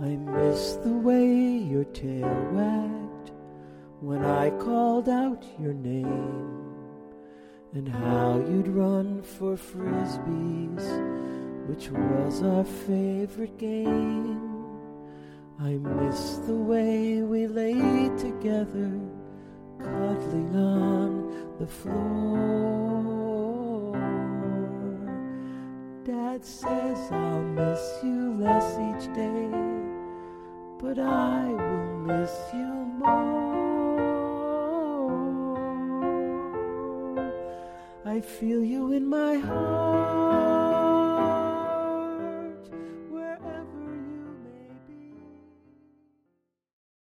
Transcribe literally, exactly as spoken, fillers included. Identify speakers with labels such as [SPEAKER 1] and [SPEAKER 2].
[SPEAKER 1] I miss the way your tail wagged when I called out your name, and how you'd run for frisbees, which was our favorite game. I miss the way we lay together, cuddling on the floor. Dad says I'll miss you less each day, but I will miss you more. I feel you in my heart.